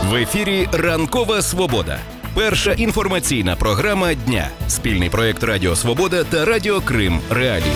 В ефірі «Ранкова Свобода». Перша інформаційна програма дня. Спільний проєкт Радіо Свобода та Радіо Крим Реалії.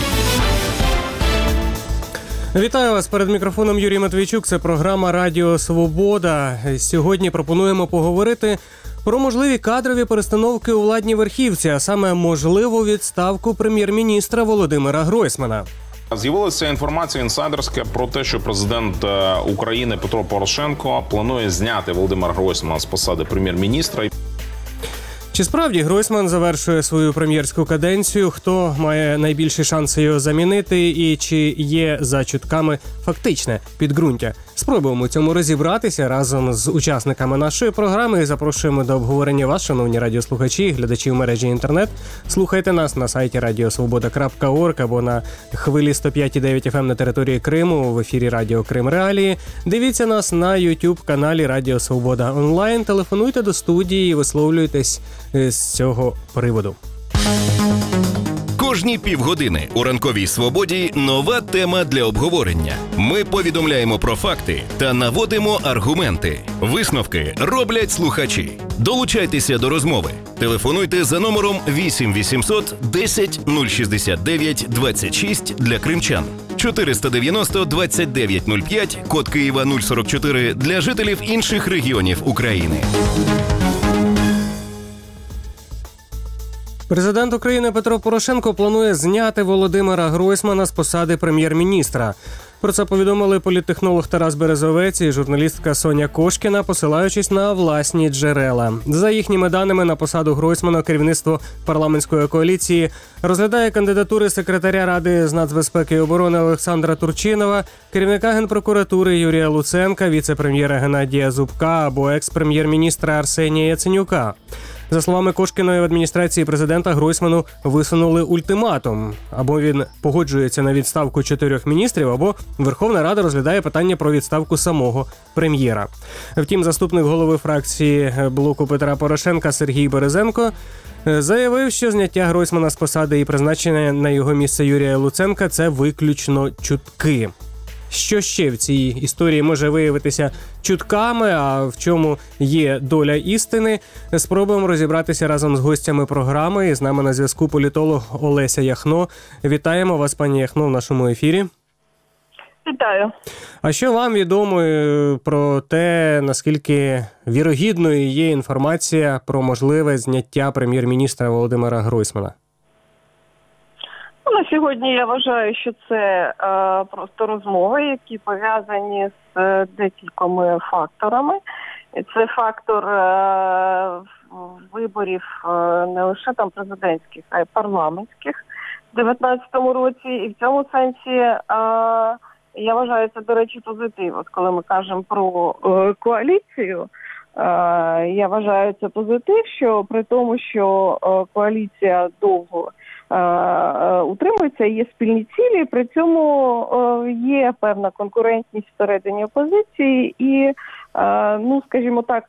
Вітаю вас, перед мікрофоном Юрій Матвійчук. Це програма Радіо Свобода. Сьогодні пропонуємо поговорити про можливі кадрові перестановки у владній верхівці, а саме можливу відставку прем'єр-міністра Володимира Гройсмана. З'явилася інформація інсайдерська про те, що президент України Петро Порошенко планує зняти Володимира Гройсмана з посади прем'єр-міністра. Чи справді Гройсман завершує свою прем'єрську каденцію? Хто має найбільші шанси його замінити? І чи є за чутками фактичне підґрунтя? Спробуємо у цьому розібратися разом з учасниками нашої програми і запрошуємо до обговорення вас, шановні радіослухачі, глядачі в мережі інтернет. Слухайте нас на сайті radiosvoboda.org або на хвилі 105,9 FM на території Криму в ефірі Радіо Крим Реалії. Дивіться нас на YouTube-каналі Радіо Свобода онлайн. Телефонуйте до студії і висловлюйтесь з цього приводу. Кожні півгодини у «Ранковій Свободі» нова тема для обговорення. Ми повідомляємо про факти та наводимо аргументи. Висновки роблять слухачі. Долучайтеся до розмови. Телефонуйте за номером 8 800 10 069 26 для кримчан. 490 29 05, код Києва 044 для жителів інших регіонів України. Президент України Петро Порошенко планує зняти Володимира Гройсмана з посади прем'єр-міністра. Про це повідомили політтехнолог Тарас Березовець і журналістка Соня Кошкіна, посилаючись на власні джерела. За їхніми даними, на посаду Гройсмана керівництво парламентської коаліції розглядає кандидатури секретаря Ради з нацбезпеки і оборони Олександра Турчинова, керівника Генпрокуратури Юрія Луценка, віце-прем'єра Геннадія Зубка або екс-прем'єр-міністра Арсенія Яценюка. За словами Кошкіної, в адміністрації президента Гройсману висунули ультиматум. Або він погоджується на відставку 4 міністрів, або Верховна Рада розглядає питання про відставку самого прем'єра. Втім, заступник голови фракції блоку Петра Порошенка Сергій Березенко заявив, що зняття Гройсмана з посади і призначення на його місце Юрія Луценка – це виключно чутки. Що ще в цій історії може виявитися чутками, а в чому є доля істини? Спробуємо розібратися разом з гостями програми. І з нами на зв'язку політолог Олеся Яхно. Вітаємо вас, пані Яхно, в нашому ефірі. Вітаю. А що вам відомо про те, наскільки вірогідною є інформація про можливе зняття прем'єр-міністра Володимира Гройсмана? На сьогодні я вважаю, що це просто розмови, які пов'язані з декількома факторами. Це фактор виборів не лише там президентських, а й парламентських в 2019 році. І в цьому сенсі я вважаю це, до речі, позитив. От коли ми кажемо про коаліцію, я вважаю це позитив, що при тому, що коаліція довго утримується, є спільні цілі, при цьому є певна конкурентність всередині опозиції і, ну, скажімо так,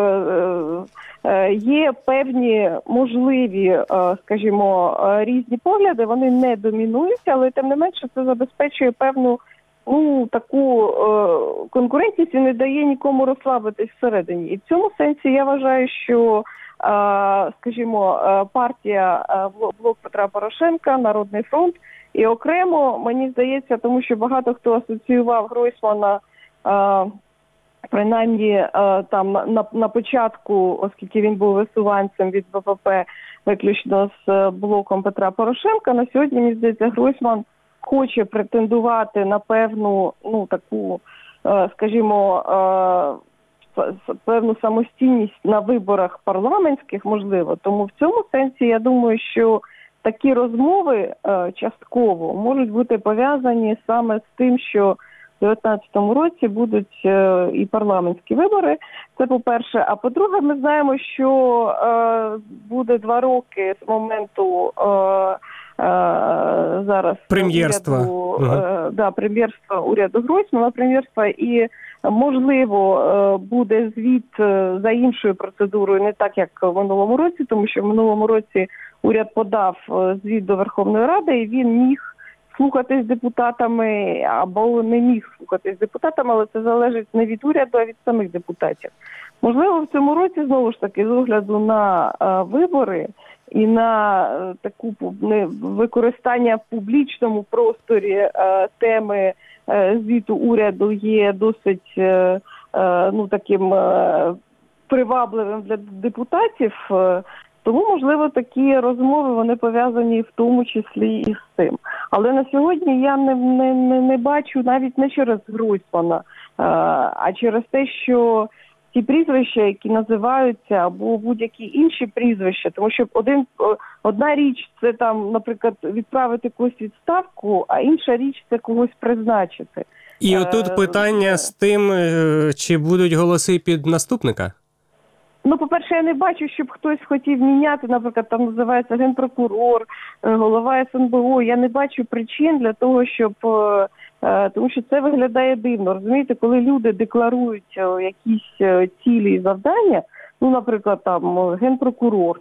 є певні можливі, скажімо, різні погляди, вони не домінують, але тим не менше це забезпечує певну, ну, таку конкурентність і не дає нікому розслабитись всередині. І в цьому сенсі я вважаю, що скажімо, партія блок Петра Порошенка, Народний фронт і окремо, мені здається, тому що багато хто асоціював Гройсмана принаймні там на початку, оскільки він був висуванцем від БПП виключно з блоком Петра Порошенка, на сьогодні, мені здається, Гройсман хоче претендувати на певну, ну, таку, скажімо, певну самостійність на виборах парламентських, можливо. Тому в цьому сенсі я думаю, що такі розмови частково можуть бути пов'язані саме з тим, що в 2019 році будуть і парламентські вибори. Це по-перше. А по-друге, ми знаємо, що буде 2 роки з моменту зараз прем'єрства. Прем'єрства уряду Гройсмана, прем'єрства, і можливо буде звіт за іншою процедурою, не так як в минулому році, тому що в минулому році уряд подав звіт до Верховної Ради, і він міг слухатись депутатами або не міг слухатись депутатами, але це залежить не від уряду, а від самих депутатів. Можливо, в цьому році, знову ж таки, з огляду на вибори і на таку використання в публічному просторі теми звіту уряду є досить таким привабливим для депутатів, тому, можливо, такі розмови, вони пов'язані в тому числі і з цим. Але на сьогодні я не бачу навіть не через Гройсмана, а через те, що ті прізвища, які називаються, або будь-які інші прізвища, тому що одна річ – це там, наприклад, відправити когось відставку, а інша річ – це когось призначити. І отут питання з тим, чи будуть голоси під наступника? Ну, по-перше, я не бачу, щоб хтось хотів міняти, наприклад, там називається генпрокурор, голова СНБО. Я не бачу причин для того, щоб... Тому що це виглядає дивно. Розумієте, коли люди декларують якісь цілі і завдання, ну, наприклад, там генпрокурор,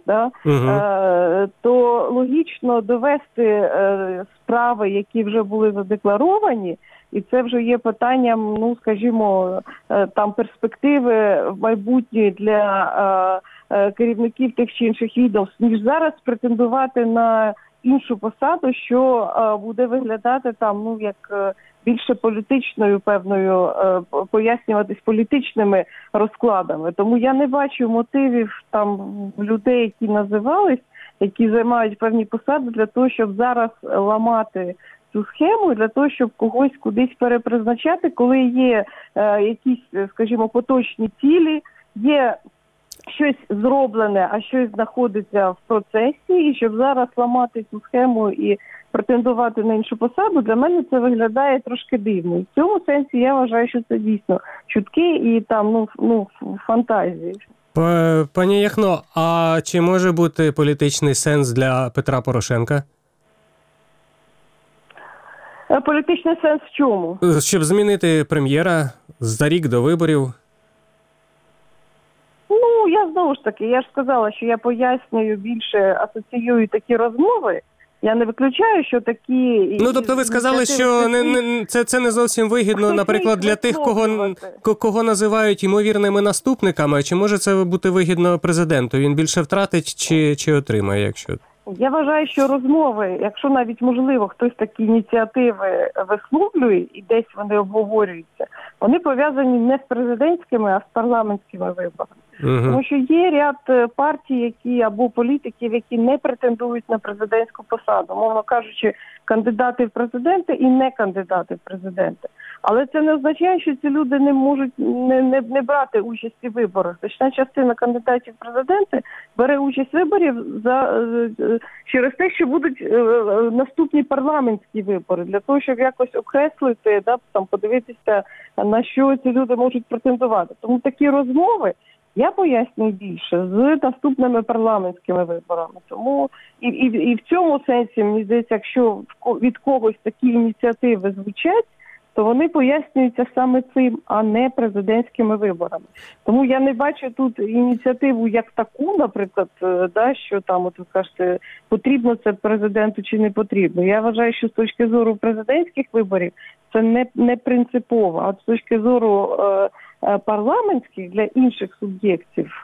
то логічно довести справи, які вже були задекларовані, і це вже є питанням, ну, скажімо, там перспективи в майбутнє для керівників тих чи інших відомств, ніж зараз претендувати на іншу посаду, що буде виглядати там, ну, як більше політичною, певною, пояснюватись політичними розкладами. Тому я не бачу мотивів там людей, які називались, які займають певні посади, для того, щоб зараз ламати цю схему, для того, щоб когось кудись перепризначати, коли є якісь, скажімо, поточні цілі, є щось зроблене, а щось знаходиться в процесі, і щоб зараз ламати цю схему і претендувати на іншу посаду, для мене це виглядає трошки дивно. І в цьому сенсі я вважаю, що це дійсно чутки і там, фантазії. Пані Яхно, а чи може бути політичний сенс для Петра Порошенка? Політичний сенс в чому? Щоб змінити прем'єра за рік до виборів. Ну, я знову ж таки, я ж сказала, що я пояснюю, більше асоціюю такі розмови. Я не виключаю, що такі... Ну, тобто ви сказали, що це не зовсім вигідно, наприклад, для тих, кого називають ймовірними наступниками. Чи може це бути вигідно президенту? Він більше втратить чи отримає, якщо... Я вважаю, що розмови, якщо навіть, можливо, хтось такі ініціативи висловлює і десь вони обговорюються, вони пов'язані не з президентськими, а з парламентськими виборами. Тому що є ряд партій, які або політиків, які не претендують на президентську посаду. Мовно кажучи, кандидати в президенти і не кандидати в президенти. Але це не означає, що ці люди не можуть не брати участі в виборах. Значна частина кандидатів в президенти бере участь в виборів через те, що будуть наступні парламентські вибори, для того, щоб якось окреслити, подивитися, на що ці люди можуть претендувати. Тому такі розмови я пояснюю більше з наступними парламентськими виборами. Тому і в цьому сенсі, мені здається, якщо від когось такі ініціативи звучать, то вони пояснюються саме цим, а не президентськими виборами. Тому я не бачу тут ініціативу як таку, наприклад, що там, от ви кажете, потрібно це президенту чи не потрібно. Я вважаю, що з точки зору президентських виборів це не принципово, а з точки зору парламентських для інших суб'єктів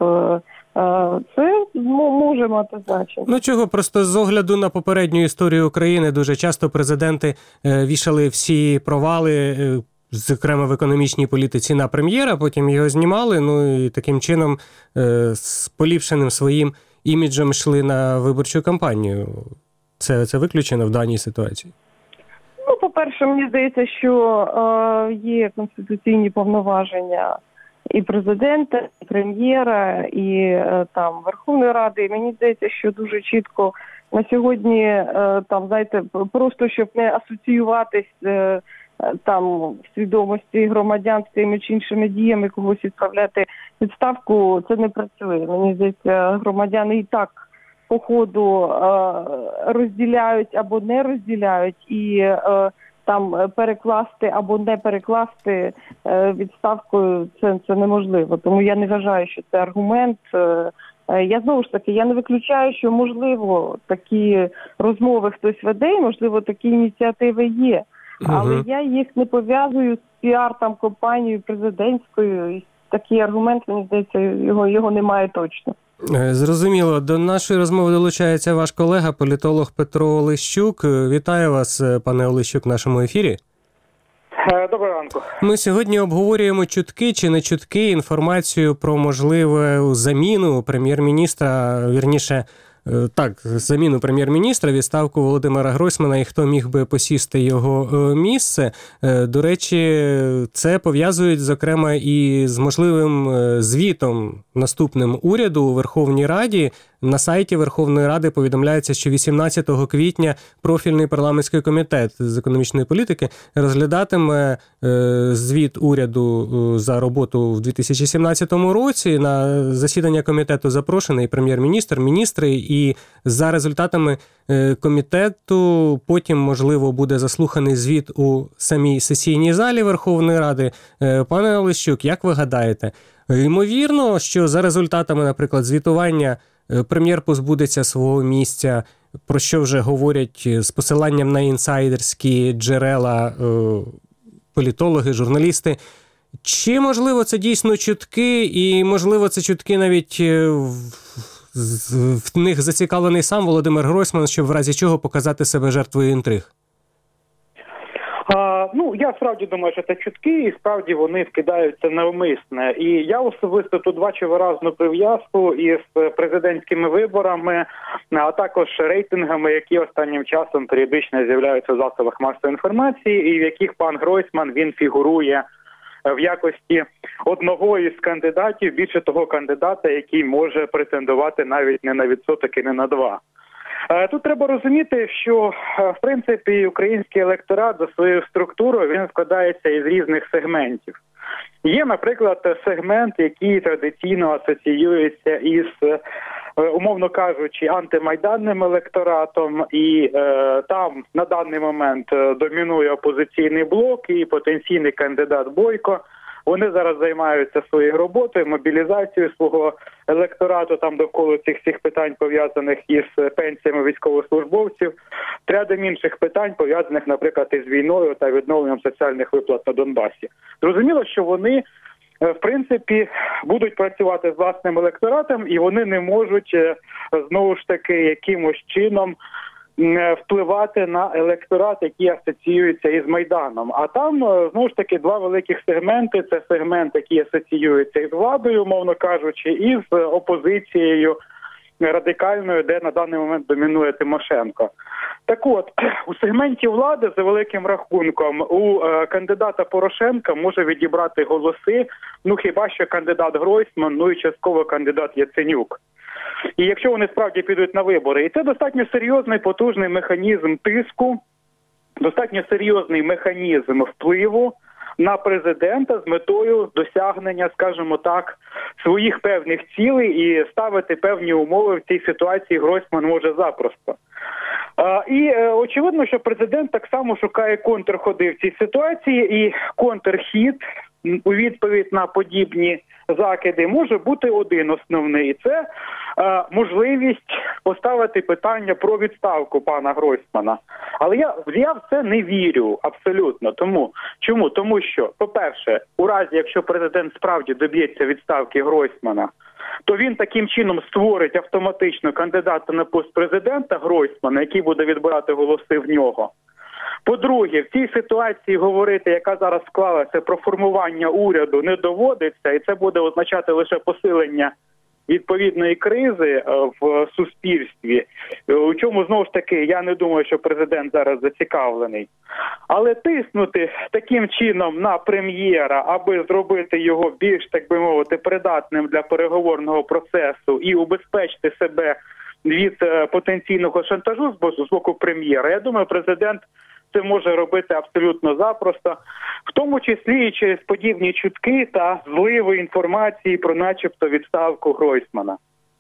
це може мати значення. Ну чого, просто з огляду на попередню історію України дуже часто президенти вішали всі провали, зокрема в економічній політиці, на прем'єра, потім його знімали, ну і таким чином з поліпшеним своїм іміджем йшли на виборчу кампанію. Це виключено в даній ситуації? Ну, по-перше, мені здається, що є конституційні повноваження і президента, і прем'єра, і там Верховної Ради. І мені здається, що дуже чітко на сьогодні, там, знаєте, просто щоб не асоціюватись там в свідомості громадян з тими чи іншими діями, когось відправляти в відставку, це не працює. Мені здається, громадяни і так по ходу розділяють або не розділяють, і там перекласти або не перекласти відставкою це неможливо. Тому я не вважаю, що це аргумент. Я знову ж таки, я не виключаю, що можливо такі розмови хтось веде, і можливо такі ініціативи є. Але я їх не пов'язую з піар-кампанією президентською, такий аргумент, мені здається, його немає точно. Зрозуміло. До нашої розмови долучається ваш колега, політолог Петро Олещук. Вітаю вас, пане Олещук, в нашому ефірі. Доброго ранку. Ми сьогодні обговорюємо чутки чи не чутки, інформацію про можливу заміну прем'єр-міністра, вірніше, заміну прем'єр-міністра, відставку Володимира Гройсмана і хто міг би посісти його місце. До речі, це пов'язують, зокрема, і з можливим звітом наступним уряду у Верховній Раді. На сайті Верховної Ради повідомляється, що 18 квітня профільний парламентський комітет з економічної політики розглядатиме звіт уряду за роботу в 2017 році. На засідання комітету запрошений прем'єр-міністр, міністри, і за результатами комітету потім, можливо, буде заслуханий звіт у самій сесійній залі Верховної Ради. Пане Олещук, як ви гадаєте, ймовірно, що за результатами, наприклад, звітування прем'єр позбудеться свого місця, про що вже говорять з посиланням на інсайдерські джерела політологи, журналісти. Чи, можливо, це дійсно чутки, і, можливо, це чутки навіть в них зацікавлений сам Володимир Гройсман, щоб в разі чого показати себе жертвою інтриг? Я справді думаю, що це чутки, і справді вони вкидаються навмисне. І я особисто тут бачу виразну прив'язку із президентськими виборами, а також рейтингами, які останнім часом періодично з'являються в засобах масової інформації, і в яких пан Гройсман, він фігурує в якості одного із кандидатів, більше того кандидата, який може претендувати навіть не на відсоток і не на 2. Тут треба розуміти, що, в принципі, український електорат за своєю структурою, він складається із різних сегментів. Є, наприклад, сегмент, який традиційно асоціюється із, умовно кажучи, антимайданним електоратом, і там на даний момент домінує опозиційний блок і потенційний кандидат Бойко. Вони зараз займаються своєю роботою, мобілізацією свого електорату там довкола цих всіх питань, пов'язаних із пенсіями військовослужбовців, рядом інших питань, пов'язаних, наприклад, із війною та відновленням соціальних виплат на Донбасі. Зрозуміло, що вони, в принципі, будуть працювати з власним електоратом, і вони не можуть, знову ж таки, якимось чином впливати на електорат, який асоціюється із Майданом. А там, знову ж таки, два великих сегменти. Це сегмент, який асоціюється із владою, умовно кажучи, і з опозицією радикальною, де на даний момент домінує Тимошенко. Так от, у сегменті влади, за великим рахунком, у кандидата Порошенка може відібрати голоси, хіба що кандидат Гройсман, і частково кандидат Яценюк. І якщо вони справді підуть на вибори. І це достатньо серйозний, потужний механізм тиску, достатньо серйозний механізм впливу на президента з метою досягнення, скажімо так, своїх певних цілей і ставити певні умови в цій ситуації Гройсман може запросто. І очевидно, що президент так само шукає контрходи в цій ситуації, і контрхід у відповідь на подібні закиди може бути один основний. Це можливість поставити питання про відставку пана Гройсмана. Але я в це не вірю абсолютно. Чому? Тому що, по-перше, у разі, якщо президент справді доб'ється відставки Гройсмана, то він таким чином створить автоматично кандидата на пост президента Гройсмана, який буде відбирати голоси в нього. По-друге, в цій ситуації говорити, яка зараз склалася, про формування уряду не доводиться, і це буде означати лише посилення відповідної кризи в суспільстві, у чому, знову ж таки, я не думаю, що президент зараз зацікавлений. Але тиснути таким чином на прем'єра, аби зробити його більш, так би мовити, придатним для переговорного процесу і убезпечити себе від потенційного шантажу з боку прем'єра, я думаю, президент це може робити абсолютно запросто, в тому числі і через подібні чутки та зливи інформації про начебто відставку Гройсмана.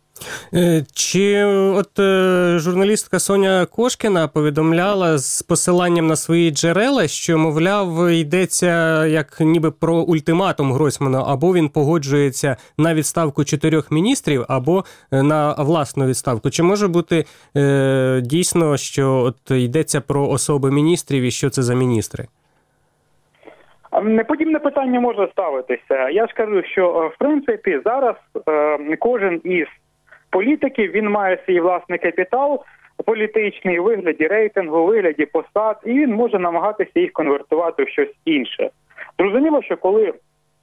Чи журналістка Соня Кошкіна повідомляла з посиланням на свої джерела, що, мовляв, йдеться як ніби про ультиматум Гройсману, або він погоджується на відставку 4 міністрів, або на власну відставку. Чи може бути дійсно, що йдеться про особи міністрів і що це за міністри? Подібне питання може ставитися. Я ж кажу, що в принципі зараз кожен із політиків, він має свій власний капітал політичний у вигляді рейтингу, у вигляді посад, і він може намагатися їх конвертувати в щось інше. Зрозуміло, що коли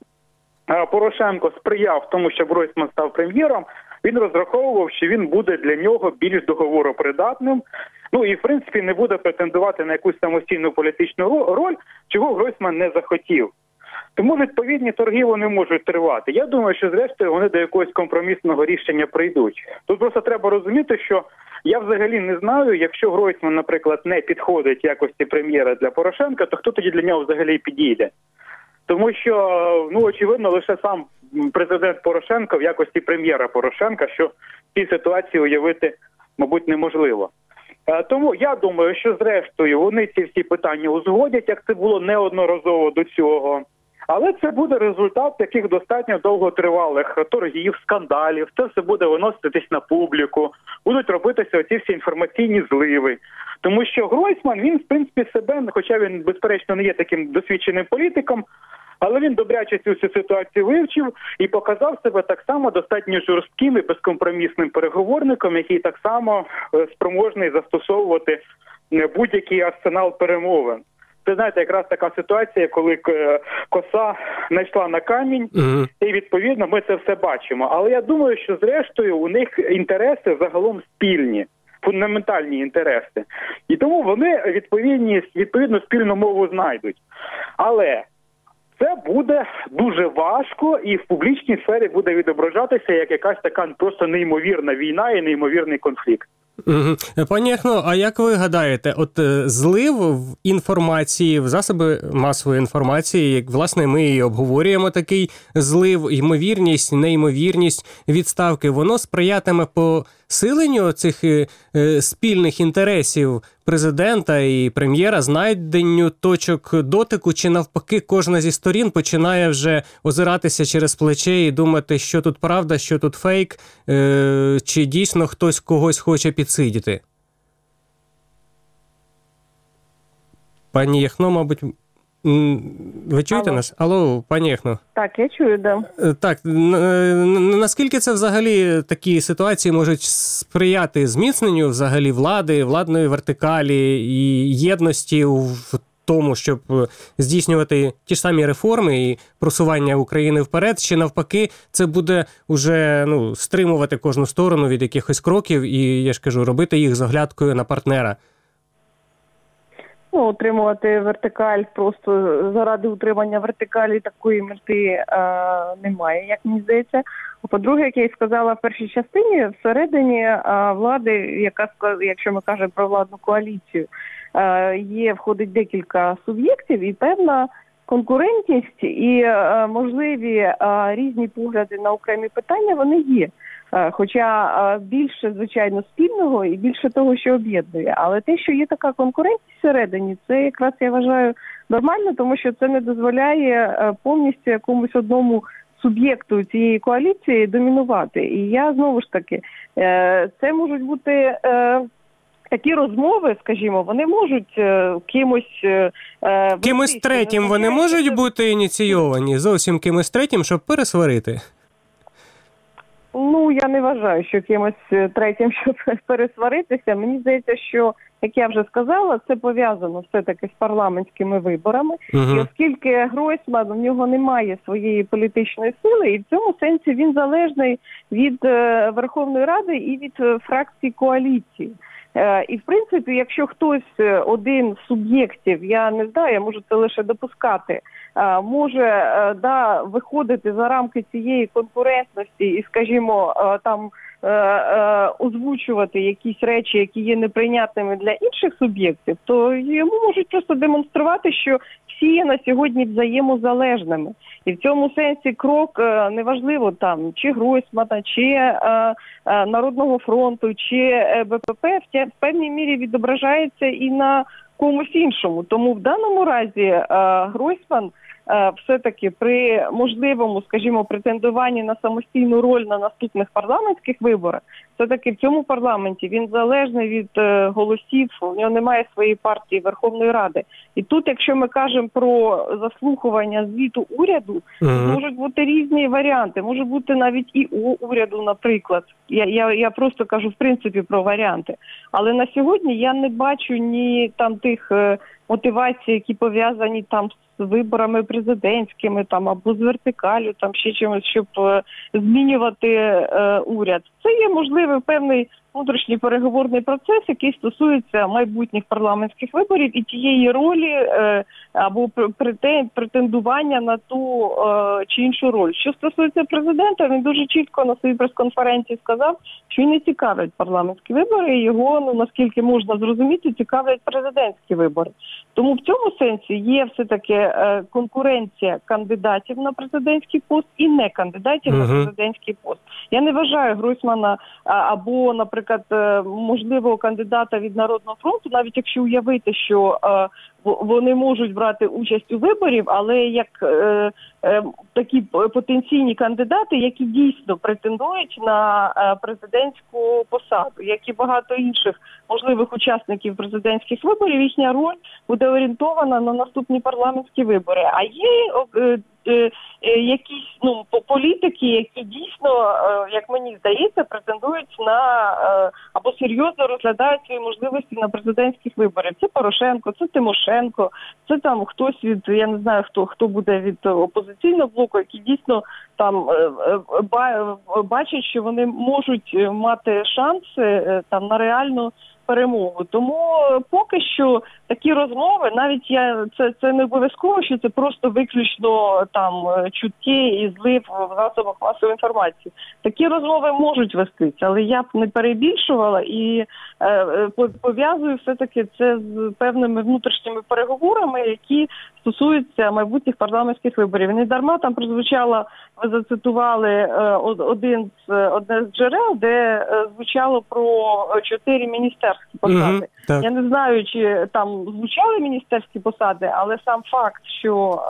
Порошенко сприяв тому, щоб Гройсман став прем'єром, він розраховував, що він буде для нього більш договоропридатним, ну і в принципі не буде претендувати на якусь самостійну політичну роль, чого Гройсман не захотів. Тому відповідні торги вони можуть тривати. Я думаю, що зрештою вони до якогось компромісного рішення прийдуть. Тут просто треба розуміти, що я взагалі не знаю, якщо Гройсман, наприклад, не підходить в якості прем'єра для Порошенка, то хто тоді для нього взагалі підійде? Тому що, ну, очевидно, лише сам президент Порошенко в якості прем'єра Порошенка, що в цій ситуації уявити, мабуть, неможливо. Тому я думаю, що зрештою вони ці всі питання узгодять, як це було неодноразово до цього. Але це буде результат таких достатньо довготривалих торгів, скандалів. Це все буде виноситись на публіку, будуть робитися оці всі інформаційні зливи. Тому що Гройсман, він, в принципі, себе, хоча він, безперечно, не є таким досвідченим політиком, але він добряче цю всю ситуацію вивчив і показав себе так само достатньо жорстким і безкомпромісним переговорником, який так само спроможний застосовувати будь-який арсенал перемовин. Це, знаєте, якраз така ситуація, коли коса знайшла на камінь, і, відповідно, ми це все бачимо. Але я думаю, що, зрештою, у них інтереси загалом спільні, фундаментальні інтереси. І тому вони, відповідно, спільну мову знайдуть. Але це буде дуже важко і в публічній сфері буде відображатися як якась така просто неймовірна війна і неймовірний конфлікт. Пані Яхно, а як ви гадаєте, от злив в інформації, в засоби масової інформації, як, власне, ми і обговорюємо такий злив, ймовірність, неймовірність відставки, воно сприятиме посиленню цих спільних інтересів президента і прем'єра, знайденню точок дотику, чи навпаки кожна зі сторін починає вже озиратися через плече і думати, що тут правда, що тут фейк, чи дійсно хтось когось хоче підсидіти? Пані Яхно, мабуть, ви чуєте нас? Алло, пані Яхно. Так, я чую, да. Так, наскільки це взагалі такі ситуації можуть сприяти зміцненню взагалі влади, владної вертикалі і єдності в тому, щоб здійснювати ті ж самі реформи і просування України вперед, чи навпаки це буде уже стримувати кожну сторону від якихось кроків і, я ж кажу, робити їх з оглядкою на партнера? Утримувати вертикаль просто заради утримання вертикалі такої мети немає, як мені здається. По-друге, як я і сказала в першій частині, всередині влади, якщо ми кажемо про владну коаліцію, входить декілька суб'єктів і певна конкурентність і можливі різні погляди на окремі питання, вони є. Хоча більше, звичайно, спільного і більше того, що об'єднує. Але те, що є така конкуренція всередині, це якраз, я вважаю, нормально, тому що це не дозволяє повністю якомусь одному суб'єкту цієї коаліції домінувати. І я, знову ж таки, це можуть бути такі розмови, скажімо, вони можуть кимось третім вони можуть бути ініційовані, зовсім кимось третім, щоб пересварити? Я не вважаю, що кимось третім, щоб пересваритися. Мені здається, що, як я вже сказала, це пов'язано все-таки з парламентськими виборами. І оскільки Гройсман, у нього немає своєї політичної сили, і в цьому сенсі він залежний від Верховної Ради і від фракцій коаліції. І, в принципі, якщо хтось один з суб'єктів, я не знаю, я можу це лише допускати, може виходити за рамки цієї конкурентності і, скажімо, там озвучувати якісь речі, які є неприйнятними для інших суб'єктів, то йому можуть просто демонструвати, що всі є на сьогодні взаємозалежними. І в цьому сенсі крок, неважливо там, чи Гройсмана, чи Народного фронту, чи БПП, в певній мірі відображається і на комусь іншому. Тому в даному разі Гройсман все-таки при можливому, скажімо, претендуванні на самостійну роль на наступних парламентських виборах, все-таки в цьому парламенті він залежний від голосів, у нього немає своєї партії Верховної Ради. І тут, якщо ми кажемо про заслухування звіту уряду, можуть бути різні варіанти. Може бути навіть і у уряду, наприклад. Я просто кажу, в принципі, про варіанти. Але на сьогодні я не бачу ні там тих мотивацій, які пов'язані там з виборами президентськими там або з вертикалю, там ще чимось, щоб змінювати уряд. Це є можливий певний внутрішній переговорний процес, який стосується майбутніх парламентських виборів і тієї ролі або претендування на ту чи іншу роль. Що стосується президента, він дуже чітко на своїй прес-конференції сказав, що він не цікавлять парламентські вибори, і його, наскільки можна зрозуміти, цікавлять президентські вибори. Тому в цьому сенсі є все-таки конкуренція кандидатів на президентський пост і не кандидатів на президентський пост. Я не вважаю Гройсмана або, наприклад, можливого кандидата від Народного фронту, навіть якщо уявити, що вони можуть брати участь у виборів, але як такі потенційні кандидати, які дійсно претендують на президентську посаду, як і багато інших можливих учасників президентських виборів, їхня роль буде орієнтована на наступні парламентські вибори. А є якісь політики, які дійсно, як мені здається, претендують на або серйозно розглядають свої можливості на президентських виборах. Це Порошенко, це Тимошенко, це там хтось від, я не знаю, хто буде від опозиційного блоку, які дійсно там бачать, що вони можуть мати шанси там на реальну перемогу. Тому поки що такі розмови, навіть це не обов'язково, що це просто виключно там чутки і злив в засобах масової інформації. Такі розмови можуть вестися, але я б не перебільшувала і пов'язую все-таки це з певними внутрішніми переговорами, які стосуються майбутніх парламентських виборів. Не дарма там прозвучало, ви зацитували одне з джерел, де звучало про 4 міністерські посади. Я не знаю, чи там звучали міністерські посади, але сам факт, що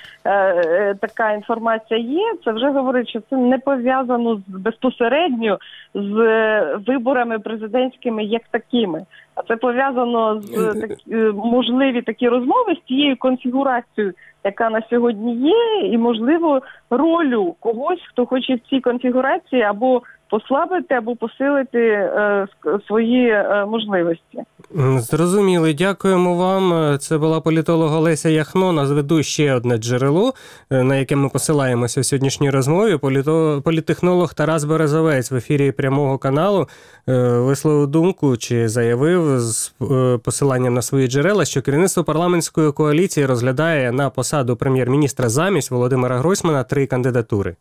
така інформація є, це вже говорить, що це не пов'язано безпосередньо з виборами президентськими як такими. А це пов'язано з можливі такі розмови з тією конфігурацією, яка на сьогодні є, і, можливо, ролю когось, хто хоче в цій конфігурації або послабити, або посилити свої можливості. Зрозуміли. Дякуємо вам. Це була політолог Олеся Яхно. Назведу ще одне джерело, на яке ми посилаємося в сьогоднішній розмові. Політтехнолог Тарас Березовець в ефірі прямого каналу висловив думку чи заявив з посиланням на свої джерела, що керівництво парламентської коаліції розглядає на посаду прем'єр-міністра замість Володимира Гройсмана 3 кандидатури.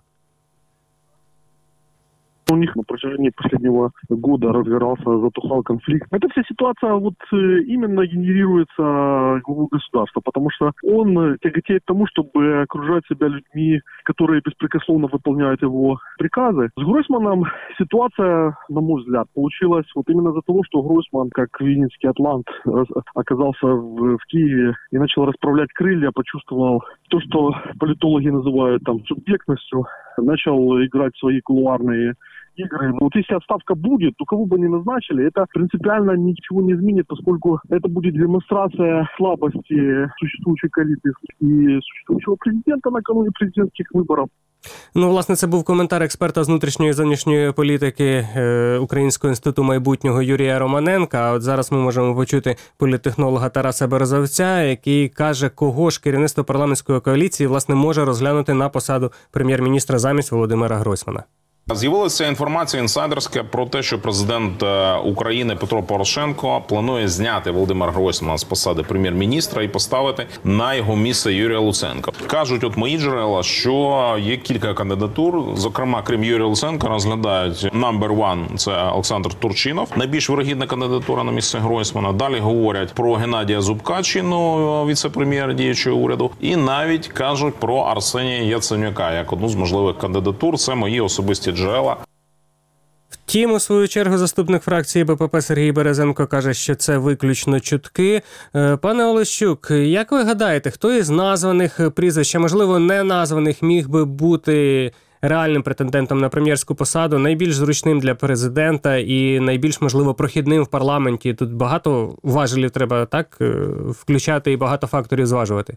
У них на протяжении последнего года разгорался, затухал конфликт. Эта вся ситуация вот именно генерируется главой государства, потому что он тяготеет к тому, чтобы окружать себя людьми, которые беспрекословно выполняют его приказы. С Гройсманом ситуация, на мой взгляд, получилась вот именно из-за того, что Гройсман, как винницкий атлант, оказался в Киеве и начал расправлять крылья, почувствовал то, что политологи называют там субъектностью, начал играть свои кулуарные игры. Вот если отставка будет, то кого бы ни назначили, это принципиально ничего не изменит, поскольку это будет демонстрация слабости существующей коалиции и существующего президента накануне президентских выборов. Власне, це був коментар експерта з внутрішньої і зовнішньої політики Українського інституту майбутнього Юрія Романенка. А от зараз ми можемо почути політтехнолога Тараса Березовця, який каже, кого ж керівництво парламентської коаліції, власне, може розглянути на посаду прем'єр-міністра замість Володимира Гройсмана. З'явилася інформація інсайдерська про те, що президент України Петро Порошенко планує зняти Володимира Гройсмана з посади прем'єр-міністра і поставити на його місце Юрія Луценка. Кажуть, от мої джерела, що є кілька кандидатур, зокрема, крім Юрія Луценка, розглядають number one – це Олександр Турчинов, найбільш вирогідна кандидатура на місце Гройсмана. Далі говорять про Геннадія Зубка, чинного віце-прем'єра діючого уряду, і навіть кажуть про Арсенія Яценюка як одну з можливих кандидатур. Це мої особисті джерела. Втім, у свою чергу, заступник фракції БПП Сергій Березенко каже, що це виключно чутки. Пане Олещук, як ви гадаєте, хто із названих прізвищ, а можливо не названих, міг би бути реальним претендентом на прем'єрську посаду, найбільш зручним для президента і найбільш, можливо, прохідним в парламенті? Тут багато важелів треба так включати і багато факторів зважувати.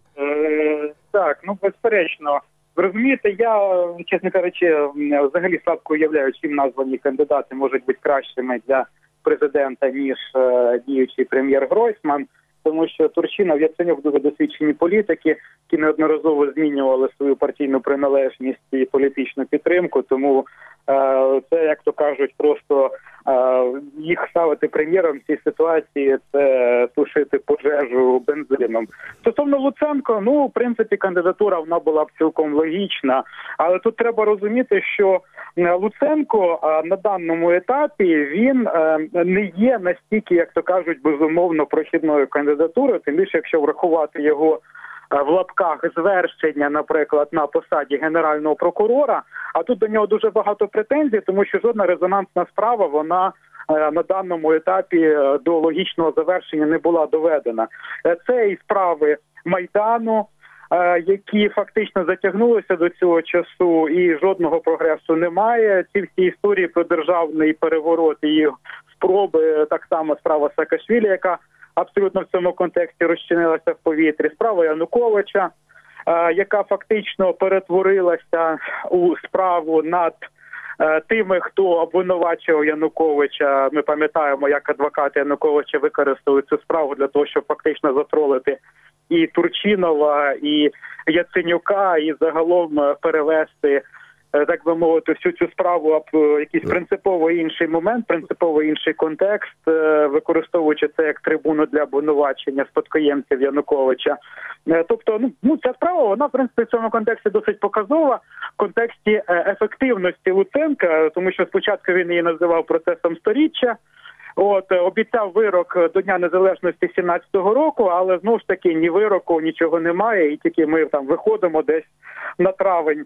Так, безперечно. Ви розумієте, я, чесно кажучи, взагалі слабко уявляю, чим названі кандидати можуть бути кращими для президента, ніж діючий прем'єр Гройсман, тому що Турчинов, Яценюк дуже досвідчені політики, які неодноразово змінювали свою партійну приналежність і політичну підтримку, тому це, як то кажуть, просто їх ставити прем'єром в цій ситуації – це тушити пожежу бензином. Стосовно Луценко, в принципі, кандидатура вона була б цілком логічна, але тут треба розуміти, що Луценко на даному етапі він не є настільки, як то кажуть, безумовно прохідною кандидатурою, тим більше, якщо врахувати його в лапках звершення, наприклад, на посаді генерального прокурора, а тут до нього дуже багато претензій, тому що жодна резонансна справа, вона на даному етапі до логічного завершення не була доведена. Це і справи Майдану, які фактично затягнулися до цього часу, і жодного прогресу немає. Ці всі історії про державний переворот і спроби, так само справа Саакашвілі, яка абсолютно в цьому контексті розчинилася в повітрі, справа Януковича, яка фактично перетворилася у справу над тими, хто обвинувачував Януковича. Ми пам'ятаємо, як адвокати Януковича використали цю справу для того, щоб фактично затролити і Турчинова, і Яценюка, і загалом перевести, так би мовити, всю цю справу в якийсь принципово інший момент, принципово інший контекст, використовуючи це як трибуну для обвинувачення спадкоємців Януковича. Тобто, ця справа, вона, в принципі, в цьому контексті досить показова, в контексті ефективності Луценка, тому що спочатку він її називав процесом сторіччя, обіцяв вирок до Дня Незалежності 17-го року, але, знову ж таки, ні вироку, нічого немає, і тільки ми там виходимо десь на травень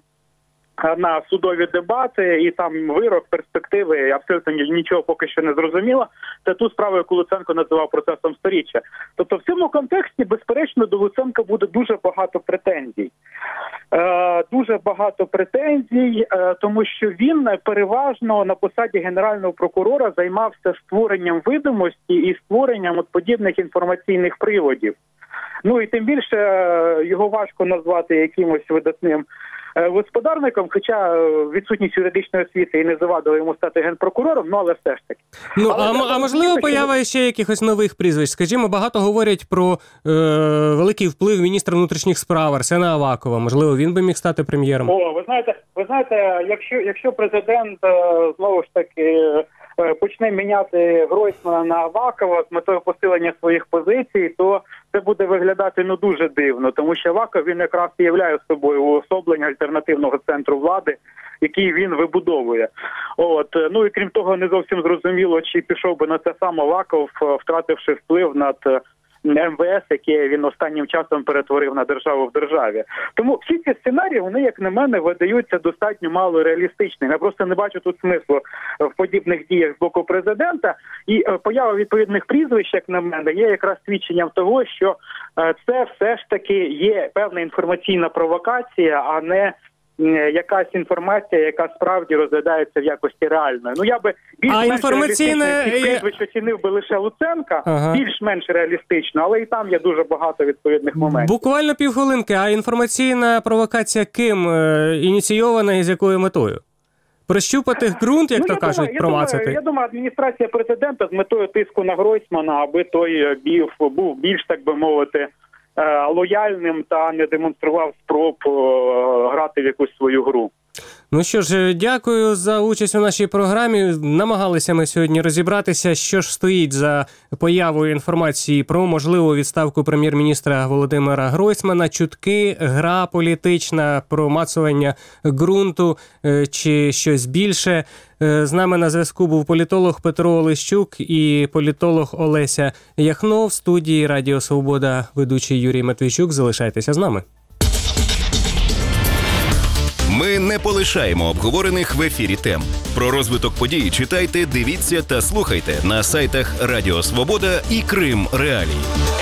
на судові дебати, і там вирок, перспективи, абсолютно нічого поки що не зрозуміло. Це ту справу, яку Луценко називав процесом сторіччя. Тобто в цьому контексті, безперечно, до Луценка буде дуже багато претензій. Дуже багато претензій, тому що він переважно на посаді генерального прокурора займався створенням видимості і створенням подібних інформаційних приводів. І тим більше його важко назвати якимось видатним господарником, хоча відсутність юридичної освіти і не завадила йому стати генпрокурором, але все ж таки. А можливо, поява ще якихось нових прізвищ? Скажімо, багато говорять про великий вплив міністра внутрішніх справ Арсена Авакова. Можливо, він би міг стати прем'єром? Ви знаєте, якщо президент знову ж таки почне міняти Гройсмана на Авакова з метою посилення своїх позицій, то це буде виглядати дуже дивно, тому що Аваков, він якраз і являє собою уособлення альтернативного центру влади, який він вибудовує. І крім того, не зовсім зрозуміло, чи пішов би на це сам Аваков, втративши вплив над МВС, яке він останнім часом перетворив на державу в державі. Тому всі ці сценарії, вони, як на мене, видаються достатньо мало реалістичними. Я просто не бачу тут смислу в подібних діях з боку президента. І поява відповідних прізвищ, як на мене, є якраз свідченням того, що це все ж таки є певна інформаційна провокація, а не якась інформація, яка справді розглядається в якості реальної. Я би більш-менш прізвищ оцінив би лише Луценка, більш-менш реалістично, але і там є дуже багато відповідних моментів. Буквально півхвилинки. А інформаційна провокація ким ініційована і з якою метою? Прощупати ґрунт, як то кажуть, промацати? Я думаю, адміністрація президента з метою тиску на Гройсмана, аби той був більш, так би мовити, лояльним та не демонстрував спроб грати в якусь свою гру. Ну що ж, дякую за участь у нашій програмі. Намагалися ми сьогодні розібратися, що ж стоїть за появою інформації про можливу відставку прем'єр-міністра Володимира Гройсмана, чутки, гра політична, промацування ґрунту чи щось більше. З нами на зв'язку був політолог Петро Олещук і політолог Олеся Яхно. В студії Радіо Свобода ведучий Юрій Матвійчук. Залишайтеся з нами. Ми не полишаємо обговорених в ефірі тем. Про розвиток подій читайте, дивіться та слухайте на сайтах Радіо Свобода і Крим Реалії.